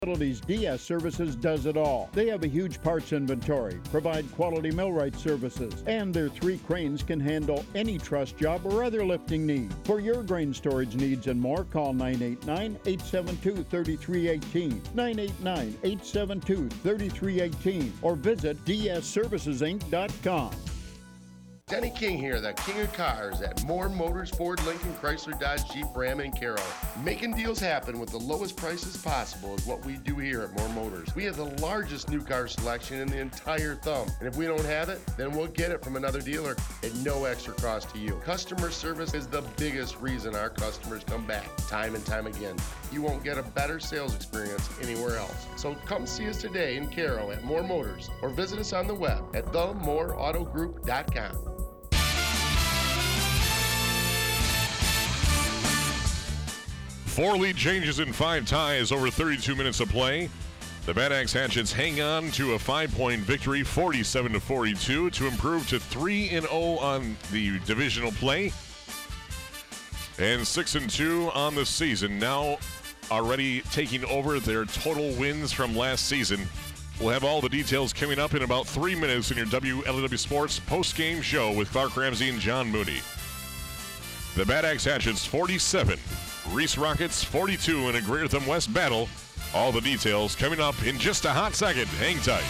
Utilities, DS Services does it all. They have a huge parts inventory, provide quality millwright services, and their 3 cranes can handle any truss job or other lifting need. For your grain storage needs and more, call 989-872-3318, 989-872-3318, or visit dsservicesinc.com. Denny King here, the king of cars at Moore Motors, Ford, Lincoln, Chrysler, Dodge, Jeep, Ram, and Carroll. Making deals happen with the lowest prices possible is what we do here at Moore Motors. We have the largest new car selection in the entire thumb. And if we don't have it, then we'll get it from another dealer at no extra cost to you. Customer service is the biggest reason our customers come back time and time again. You won't get a better sales experience anywhere else. So come see us today in Carroll at Moore Motors or visit us on the web at themooreautogroup.com. 4 lead changes in 5 ties over 32 minutes of play. The Bad Axe Hatchets hang on to a 5-point victory, 47-42, to improve to 3-0 on the divisional play and 6-2 on the season. Now already taking over their total wins from last season. We'll have all the details coming up in about 3 minutes in your WLW Sports post-game show with Clark Ramsey and John Mooney. The Bad Axe Hatchets 47, Reese Rockets 42 in a Greater Thumb West battle. All the details coming up in just a hot second. Hang tight.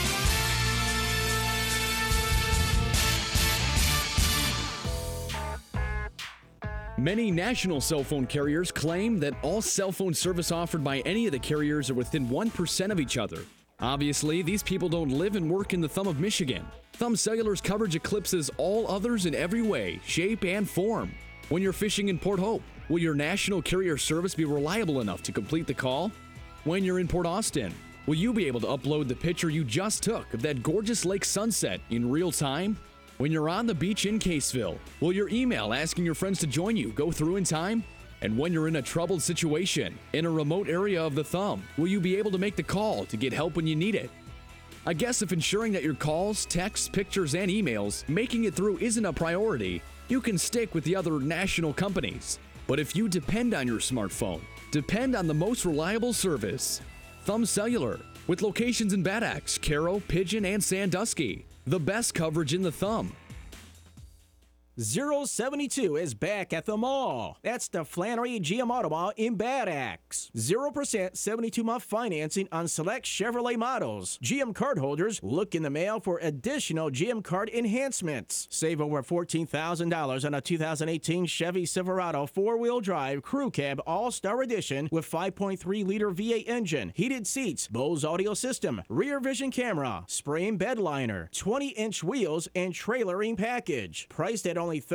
Many national cell phone carriers claim that all cell phone service offered by any of the carriers are within 1% of each other. Obviously, these people don't live and work in the Thumb of Michigan. Thumb Cellular's coverage eclipses all others in every way, shape, and form. When you're fishing in Port Hope, will your national carrier service be reliable enough to complete the call? When you're in Port Austin, will you be able to upload the picture you just took of that gorgeous lake sunset in real time? When you're on the beach in Caseville, will your email asking your friends to join you go through in time? And when you're in a troubled situation in a remote area of the Thumb, will you be able to make the call to get help when you need it? I guess if ensuring that your calls, texts, pictures, and emails making it through isn't a priority, you can stick with the other national companies. But if you depend on your smartphone, depend on the most reliable service. Thumb Cellular, with locations in Bad Axe, Carroll, Pigeon, and Sandusky. The best coverage in the Thumb. 072 is back at the mall. That's the Flannery GM Auto Mall in Bad Axe. 0% 72-month financing on select Chevrolet models. GM card holders, look in the mail for additional GM card enhancements. Save over $14,000 on a 2018 Chevy Silverado 4-wheel drive Crew Cab All-Star Edition with 5.3-liter V8 engine, heated seats, Bose audio system, rear vision camera, spray and bed liner, 20-inch wheels, and trailering package. Priced at only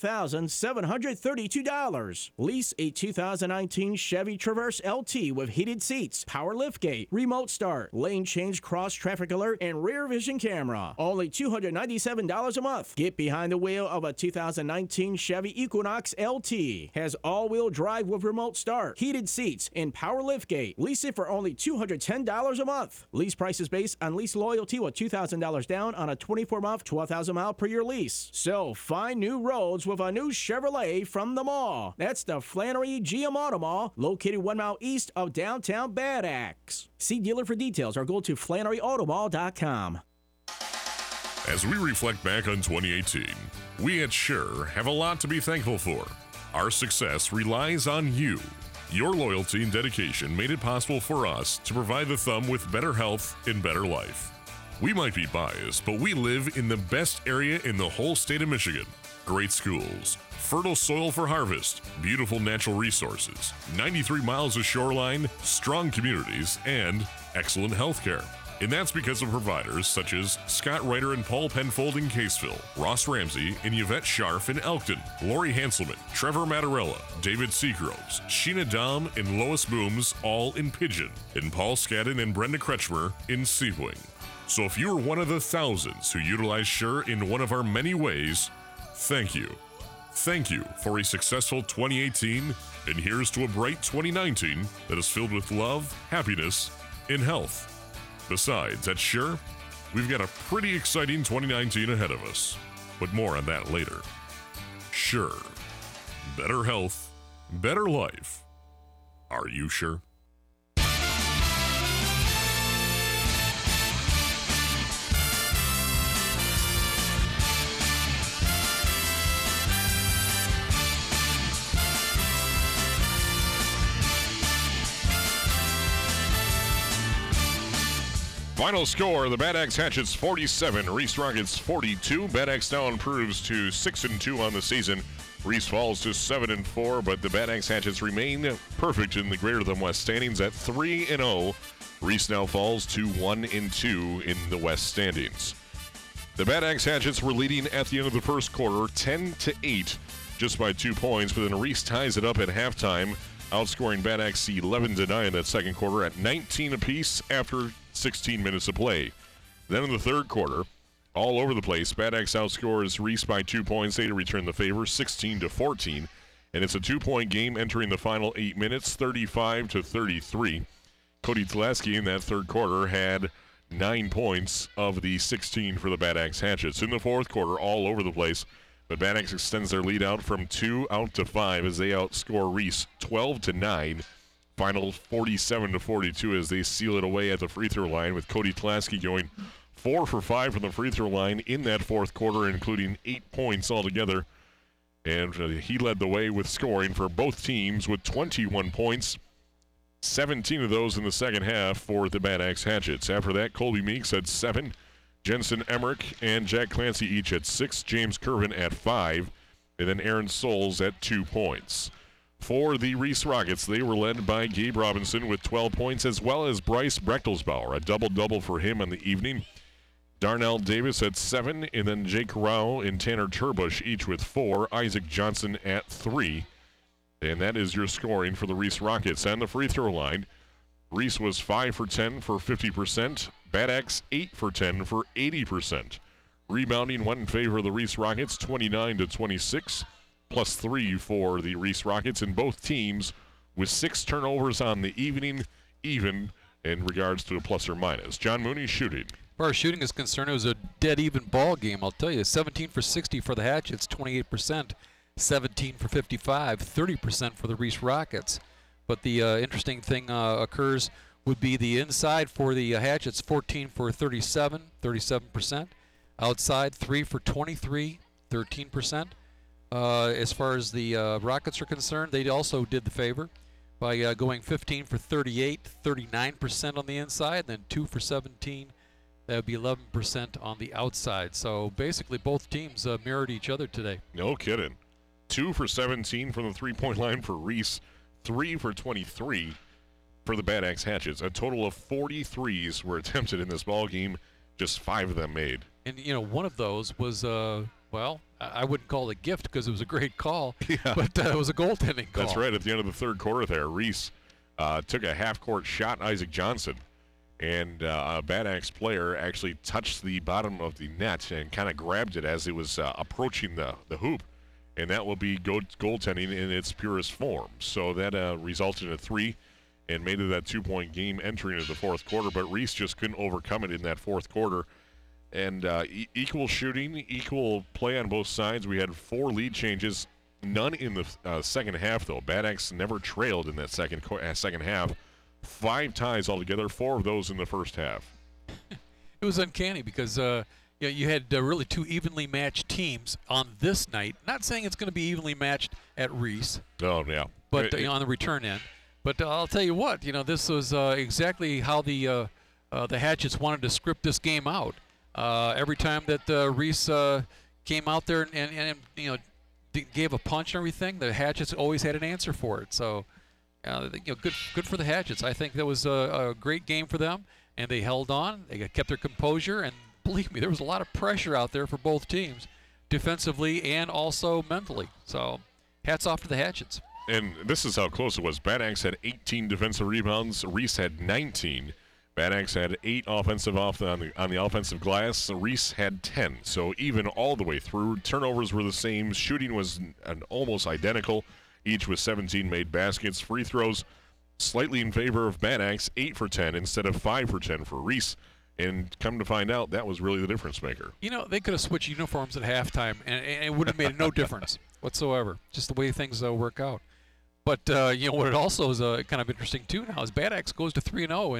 $38,732. Lease a 2019 Chevy Traverse LT with heated seats, power liftgate, remote start, lane change cross traffic alert, and rear vision camera. Only $297 a month. Get behind the wheel of a 2019 Chevy Equinox LT. Has all-wheel drive with remote start, heated seats, and power liftgate. Lease it for only $210 a month. Lease price is based on lease loyalty with $2,000 down on a 24-month, 12,000 mile per year lease. So find new roads with a new Chevrolet from the mall. That's the Flannery GM Auto Mall, located 1 mile east of downtown Bad Axe. See dealer for details or go to FlanneryAutomall.com. As we reflect back on 2018, we at Sure have a lot to be thankful for. Our success relies on you. Your loyalty and dedication made it possible for us to provide the Thumb with better health and better life. We might be biased, but we live in the best area in the whole state of Michigan. Great schools, fertile soil for harvest, beautiful natural resources, 93 miles of shoreline, strong communities, and excellent health care. And that's because of providers such as Scott Ryder and Paul Penfold in Caseville, Ross Ramsey and Yvette Scharf in Elkton, Lori Hanselman, Trevor Mattarella, David Seagroves, Sheena Dom and Lois Booms, all in Pigeon, and Paul Skadden and Brenda Kretschmer in Seawing. So if you're one of the thousands who utilize Sure in one of our many ways, thank you. Thank you for a successful 2018, and here's to a bright 2019 that is filled with love, happiness, and health. Besides, at Sure, we've got a pretty exciting 2019 ahead of us, but more on that later. Sure. Better health, better life. Are you sure? Final score, the Bad Axe Hatchets 47, Reese Rockets 42. Bad Axe now improves to 6-2 on the season. Reese falls to 7-4, but the Bad Axe Hatchets remain perfect in the Greater Than West standings at 3-0. Reese now falls to 1-2 in the West standings. The Bad Axe Hatchets were leading at the end of the first quarter, 10-8, just by 2 points, but then Reese ties it up at halftime, outscoring Bad Axe 11-9 in that second quarter at 19 apiece after 16 minutes of play. Then in the third quarter, all over the place, Bad Axe outscores Reese by 2 points. They return the favor, 16-14, and it's a 2-point game entering the final 8 minutes, 35-33. Cody Tlaski in that third quarter had 9 points of the 16 for the Bad Axe Hatchets. In the fourth quarter, all over the place, but Bad Axe extends their lead out from 2 out to 5 as they outscore Reese 12-9. Final 47-42 as they seal it away at the free throw line, with Cody Tlaski going 4 for 5 from the free throw line in that fourth quarter, including 8 points altogether. And he led the way with scoring for both teams with 21 points, 17 of those in the second half for the Bad Axe Hatchets. After that, Colby Meeks had 7, Jensen Emmerich and Jack Clancy each at 6, James Curvin at 5, and then Aaron Souls at 2 points. For the Reese Rockets, they were led by Gabe Robinson with 12 points, as well as Bryce Brechtelsbauer, a double-double for him on the evening. Darnell Davis at 7, and then Jake Rao and Tanner Turbush each with 4, Isaac Johnson at 3. And that is your scoring for the Reese Rockets. On the free throw line, Reese was 5 for 10 for 50%, Bad Axe 8 for 10 for 80%. Rebounding went in favor of the Reese Rockets, 29-26. Plus 3 for the Reese Rockets, and both teams with 6 turnovers on the evening, even in regards to a plus or minus. John Mooney shooting. As far as shooting is concerned, it was a dead even ball game, I'll tell you. 17 for 60 for the Hatchets, 28%. 17 for 55, 30% for the Reese Rockets. But the interesting thing occurs would be the inside for the Hatchets, 14 for 37, 37%. Outside, 3 for 23, 13%. As far as the Rockets are concerned, they also did the favor by going 15 for 38, 39% on the inside, then 2 for 17. That would be 11% on the outside. So basically both teams mirrored each other today. No kidding. 2 for 17 from the three-point line for Reese, 3 for 23 for the Bad Axe Hatchets. A total of 43s were attempted in this ball game, just 5 of them made. And, you know, one of those was, well, I wouldn't call it a gift because it was a great call, but it was a goaltending call. That's right. At the end of the third quarter there, Reese took a half-court shot, Isaac Johnson, and a Bad Axe player actually touched the bottom of the net and kind of grabbed it as it was approaching the hoop, and that will be goaltending in its purest form. So that resulted in a 3 and made it that 2-point game entering into the fourth quarter, but Reese just couldn't overcome it in that fourth quarter. And equal shooting, equal play on both sides. We had 4 lead changes, none in the second half, though. Bad Axe never trailed in that second half. 5 ties altogether, 4 of those in the first half. It was uncanny because you had really 2 evenly matched teams on this night. Not saying it's going to be evenly matched at Reese. Oh, yeah. But on the return end. But I'll tell you what, this was exactly how the Hatchets wanted to script this game out. Every time that Reese came out there and gave a punch and everything, the Hatchets always had an answer for it. So, good for the Hatchets. I think that was a great game for them, and they held on. They kept their composure, and believe me, there was a lot of pressure out there for both teams, defensively and also mentally. So, hats off to the Hatchets. And this is how close it was. Bad Axe had 18 defensive rebounds. Reese had 19. Bad Axe had 8 offensive on the offensive glass. Reese had 10. So even all the way through. Turnovers were the same. Shooting was almost identical. Each with 17 made baskets. Free throws slightly in favor of Bad Axe, 8 for 10 instead of 5 for 10 for Reese. And come to find out, that was really the difference maker. They could have switched uniforms at halftime, and it would have made no difference whatsoever. Just the way things work out. But what it also is kind of interesting too now is Bad Axe goes to 3-0